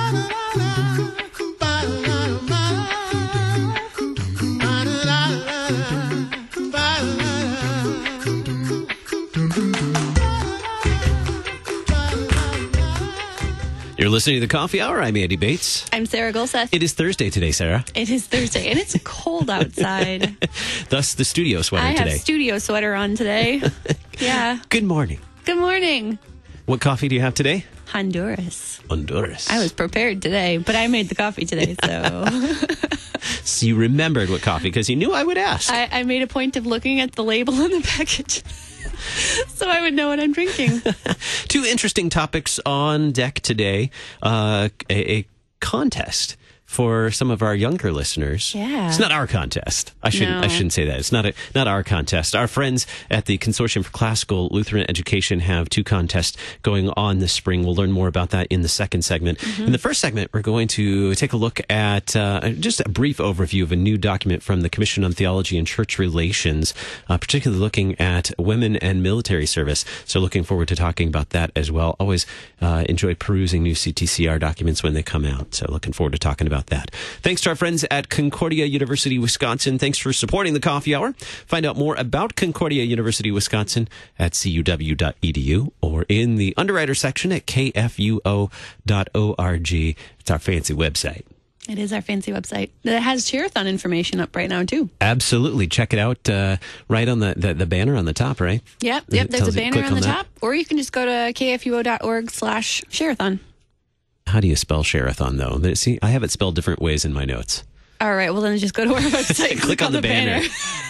You're listening to The Coffee Hour. I'm Andy Bates. I'm Sarah Gulseth. It is Thursday today, Sarah. It is Thursday, and it's cold outside. Thus, the studio sweater today. I have studio sweater on today. Yeah. Good morning. Good morning. What coffee do you have today? Honduras. Honduras. I was prepared today, but I made the coffee today, so... So you remembered what coffee, because you knew I would ask. I made a point of looking at the label on the package. So I would know what I'm drinking. Two interesting topics on deck today. A contest for some of our younger listeners. Yeah. It's not our contest. I shouldn't say that. It's not our contest. Our friends at the Consortium for Classical Lutheran Education have two contests going on this spring. We'll learn more about that in the second segment. In the first segment, we're going to take a look at just a brief overview of a new document from the Commission on Theology and Church Relations, particularly looking at women and military service. So looking forward to talking about that as well. Always enjoy perusing new CTCR documents when they come out. So looking forward to talking about that. Thanks to our friends at Concordia University, Wisconsin. Thanks for supporting the Coffee Hour. Find out more about Concordia University, Wisconsin at cuw.edu or in the underwriter section at kfuo.org. It's our fancy website. It is our fancy website. It has Cheerathon information up right now, too. Absolutely. Check it out right on the banner on the top, right? Yep. There's a banner on the top. Or you can just go to kfuo.org/Cheerathon. How do you spell Cheerathon, though? See, I have it spelled different ways in my notes. All right. Well, then just go to our website. Click on the banner.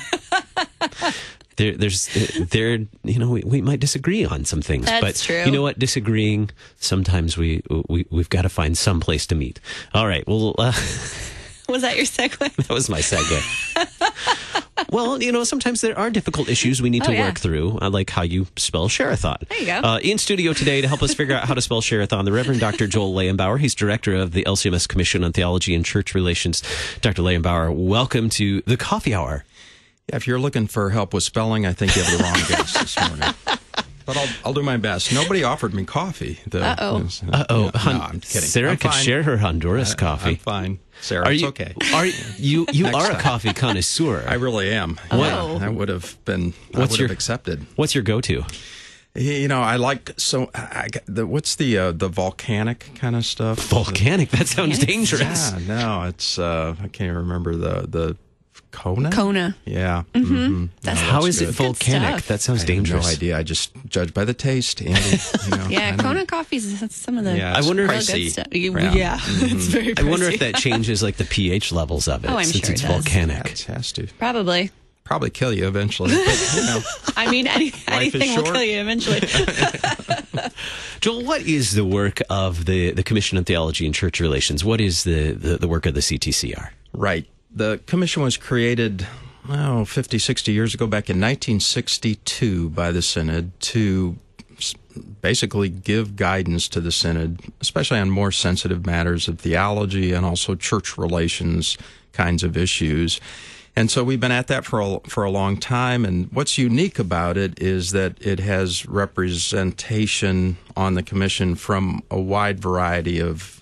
We might disagree on some things. That's true. You know what? Disagreeing, sometimes we've got to find some place to meet. All right. Well, was that your segue? That was my segue. Well, sometimes there are difficult issues we need to work through, like how you spell Cheerathon. There you go. In studio today to help us figure out how to spell Cheerathon, the Reverend Dr. Joel Leyenbauer. He's director of the LCMS Commission on Theology and Church Relations. Dr. Leyenbauer, welcome to the Coffee Hour. Yeah, if you're looking for help with spelling, I think you have the wrong guess this morning. But I'll do my best. Nobody offered me coffee. Uh-oh. No, I'm kidding. Sarah could share her Honduras coffee. I'm fine. Sarah, it's okay. You are a time. coffee connoisseur. I really am. Oh. Yeah, I would have accepted. What's your go-to? I like what's the volcanic kind of stuff? Volcanic? That sounds dangerous. Yeah, no, it's I can't remember the Kona? Kona. Yeah. Mm-hmm. How is it volcanic? That sounds dangerous. I have no idea. I just judge by the taste, Andy. Yeah, Kona coffee is some of the I wonder real good stuff. It's very pricey. I wonder if that changes like the pH levels of it. Oh, I'm since sure it's it does. volcanic. It has to. Probably kill you eventually. But, I mean, anything will kill you eventually. Joel, what is the work of the Commission on Theology and Church Relations? What is the work of the CTCR? Right. The commission was created 50, 60 years ago, back in 1962 by the Synod to basically give guidance to the Synod, especially on more sensitive matters of theology and also church relations kinds of issues. And so we've been at that for a long time, and what's unique about it is that it has representation on the commission from a wide variety of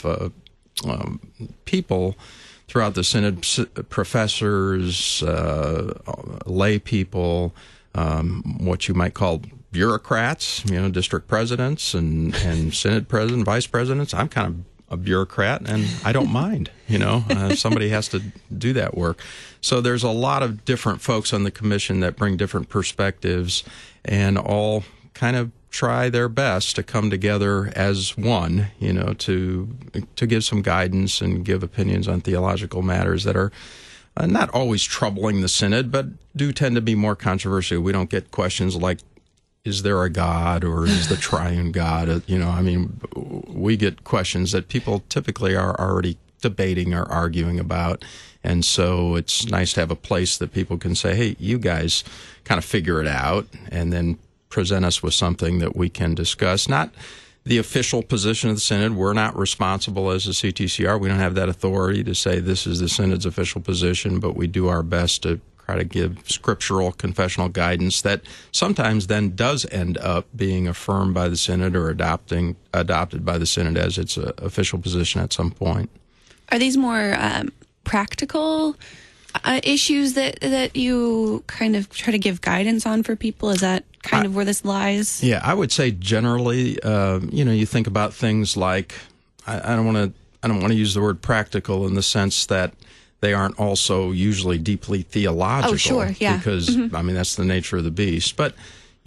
people throughout the Synod, professors, lay people, what you might call bureaucrats, district presidents and Synod president, vice presidents. I'm kind of a bureaucrat, and I don't mind, somebody has to do that work. So there's a lot of different folks on the commission that bring different perspectives and all kind of try their best to come together as one, to give some guidance and give opinions on theological matters that are not always troubling the Synod, but do tend to be more controversial. We don't get questions like, is there a God or is the triune God? We get questions that people typically are already debating or arguing about. And so it's nice to have a place that people can say, hey, you guys kind of figure it out and then present us with something that we can discuss. Not the official position of the Synod. We're not responsible as a CTCR. We don't have that authority to say this is the Synod's official position, but we do our best to try to give scriptural confessional guidance that sometimes then does end up being affirmed by the Synod or adopted by the Synod as its official position at some point. Are these more practical issues that you kind of try to give guidance on for people? Is that kind of where this lies? Yeah, I would say generally, you think about things like, I don't want to use the word practical in the sense that they aren't also usually deeply theological. Oh, sure, yeah. Because, that's the nature of the beast. But,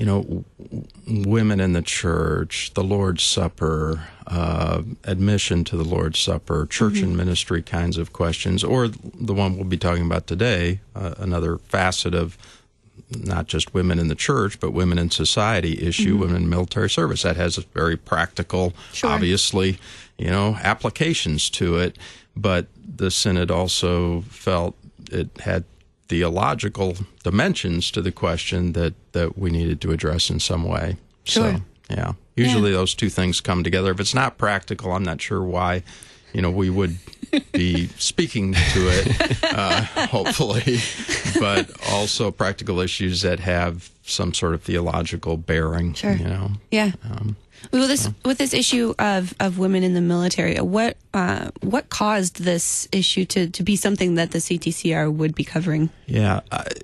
women in the church, the Lord's Supper, admission to the Lord's Supper, church and ministry kinds of questions, or the one we'll be talking about today, another facet of not just women in the church, but women in society issue, women in military service. That has a very practical, obviously, applications to it. But the Synod also felt it had theological dimensions to the question that we needed to address in some way. Sure. So, yeah. Usually those two things come together. If it's not practical, I'm not sure why, we would be speaking to it, hopefully, but also practical issues that have some sort of theological bearing. Sure. Yeah. With this issue of women in the military, what caused this issue to be something that the CTCR would be covering? Yeah,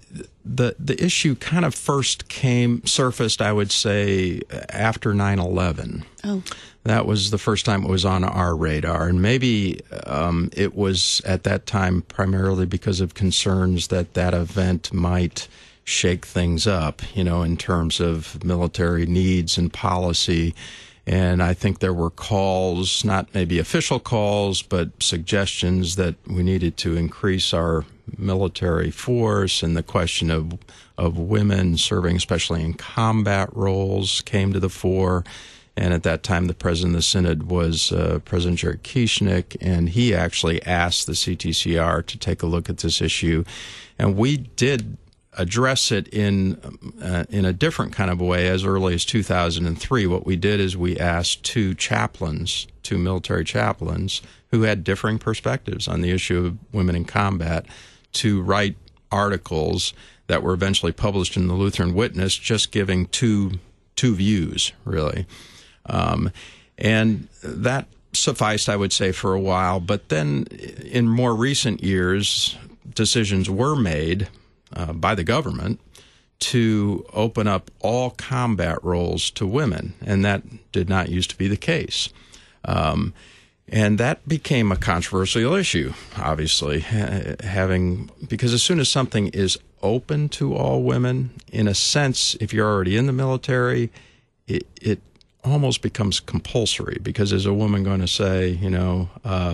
the issue kind of first surfaced, I would say, after 9/11. Oh. That was the first time it was on our radar, and maybe it was at that time primarily because of concerns that event might shake things up, in terms of military needs and policy. And I think there were calls, not maybe official calls, but suggestions that we needed to increase our military force, and the question of women serving, especially in combat roles, came to the fore. And at that time, the president of the Synod was President Jared Kieschnick, and he actually asked the CTCR to take a look at this issue. And we did address it in a different kind of way as early as 2003. What we did is we asked two military chaplains who had differing perspectives on the issue of women in combat to write articles that were eventually published in the Lutheran Witness, just giving two views, really. And that sufficed, I would say, for a while. But then in more recent years, decisions were made by the government to open up all combat roles to women, and that did not used to be the case. And that became a controversial issue, obviously, because as soon as something is open to all women, in a sense, if you're already in the military, it almost becomes compulsory, because is a woman going to say, no?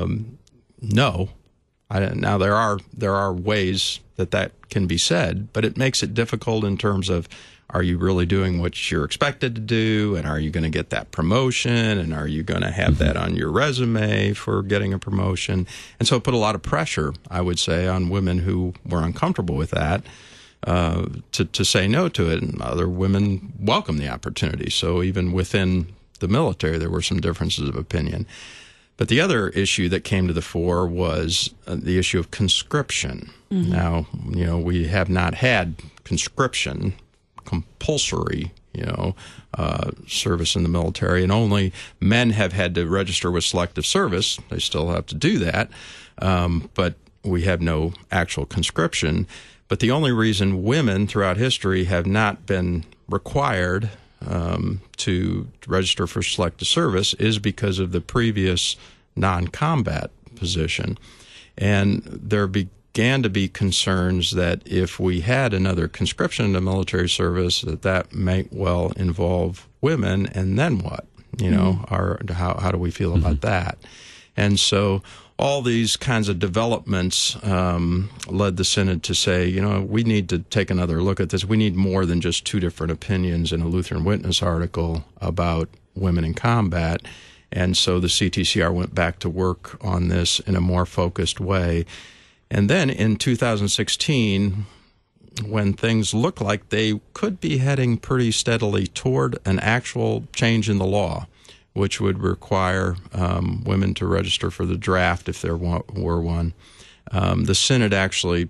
Now there are ways that can be said, but it makes it difficult in terms of, are you really doing what you're expected to do, and are you going to get that promotion, and are you going to have that on your resume for getting a promotion? And so it put a lot of pressure, I would say, on women who were uncomfortable with that to say no to it, and other women welcomed the opportunity. So even within the military, there were some differences of opinion. But the other issue that came to the fore was the issue of conscription. Mm-hmm. Now, we have not had conscription, compulsory, service in the military, and only men have had to register with selective service. They still have to do that, but we have no actual conscription. But the only reason women throughout history have not been required to register for selective service is because of the previous non-combat position. And there began to be concerns that if we had another conscription into military service, that might well involve women, and then what? How do we feel about that? And so all these kinds of developments led the Synod to say, we need to take another look at this. We need more than just two different opinions in a Lutheran Witness article about women in combat. And so the CTCR went back to work on this in a more focused way. And then in 2016, when things looked like they could be heading pretty steadily toward an actual change in the law, which would require women to register for the draft if there were one, the Synod actually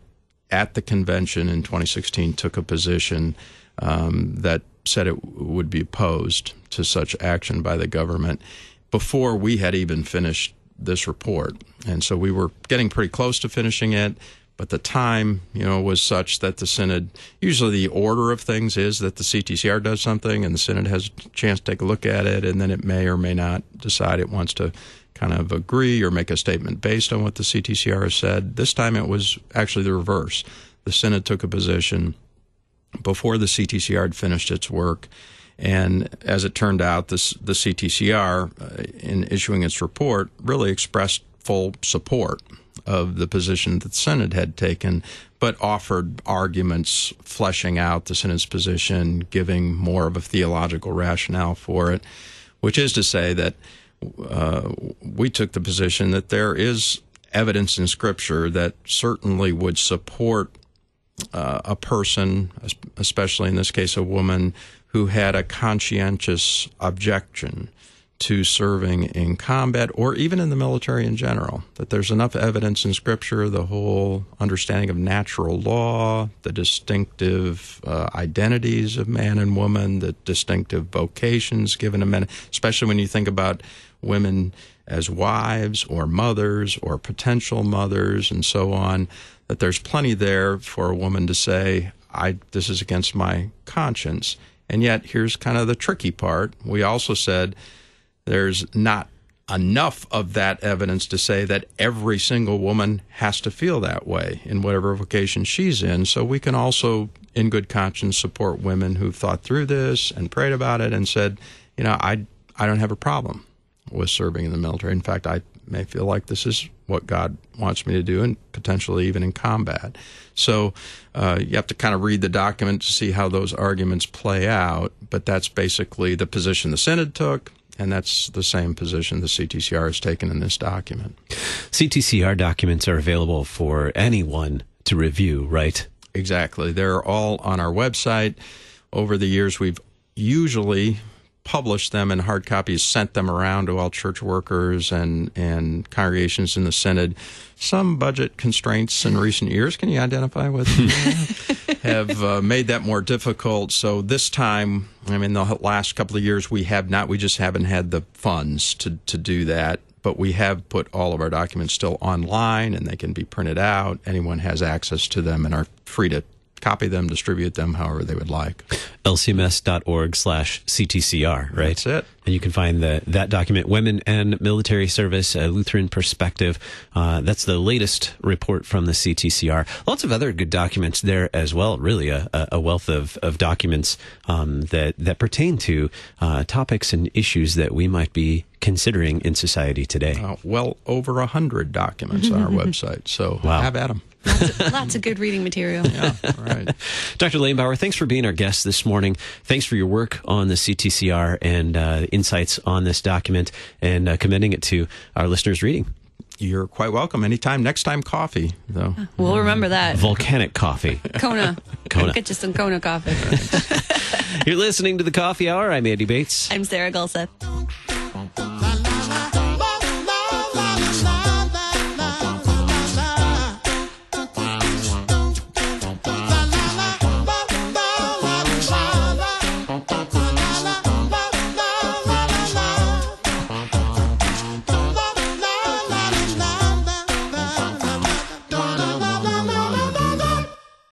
at the convention in 2016 took a position that said it would be opposed to such action by the government before we had even finished this report. And so we were getting pretty close to finishing it, but the time, was such that the Synod, usually the order of things is that the CTCR does something and the Synod has a chance to take a look at it, and then it may or may not decide it wants to kind of agree or make a statement based on what the CTCR has said. This time it was actually the reverse. The Synod took a position before the CTCR had finished its work, and as it turned out, the CTCR, in issuing its report, really expressed full support of the position that the Synod had taken, but offered arguments fleshing out the Synod's position, giving more of a theological rationale for it, which is to say that we took the position that there is evidence in Scripture that certainly would support a person, especially in this case a woman, who had a conscientious objection to serving in combat or even in the military in general, that there's enough evidence in Scripture, the whole understanding of natural law, the distinctive identities of man and woman, the distinctive vocations given to men, especially when you think about women as wives or mothers or potential mothers and so on, that there's plenty there for a woman to say, this is against my conscience. And yet, here's kind of the tricky part. We also said there's not enough of that evidence to say that every single woman has to feel that way in whatever vocation she's in. So we can also, in good conscience, support women who've thought through this and prayed about it and said, I don't have a problem with serving in the military. In fact, I may feel like this is what God wants me to do, and potentially even in combat. So you have to kind of read the document to see how those arguments play out, but that's basically the position the Synod took, and that's the same position the CTCR has taken in this document. CTCR documents are available for anyone to review, right? Exactly. They're all on our website. Over the years, we've usually published them in hard copies, sent them around to all church workers and congregations in the Synod. Some budget constraints in recent years, can you identify with have made that more difficult. So this time, the last couple of years we just haven't had the funds to do that. But we have put all of our documents still online, and they can be printed out. Anyone has access to them and are free to copy them, distribute them however they would like. lcms.org/CTCR, right? That's it. And you can find that document, Women and Military Service, a Lutheran Perspective. That's the latest report from the CTCR. Lots of other good documents there as well, really a wealth of documents that pertain to topics and issues that we might be considering in society today. Well over 100 documents on our website, so have at them. Lots of good reading material. Yeah, right. Dr. Lehmbauer, thanks for being our guest this morning. Thanks for your work on the CTCR and insights on this document, and commending it to our listeners' reading. You're quite welcome. Anytime. Next time, coffee, though. We'll remember that. Volcanic coffee. Kona. Get you some Kona coffee. You're listening to The Coffee Hour. I'm Andy Bates. I'm Sarah Gulseth.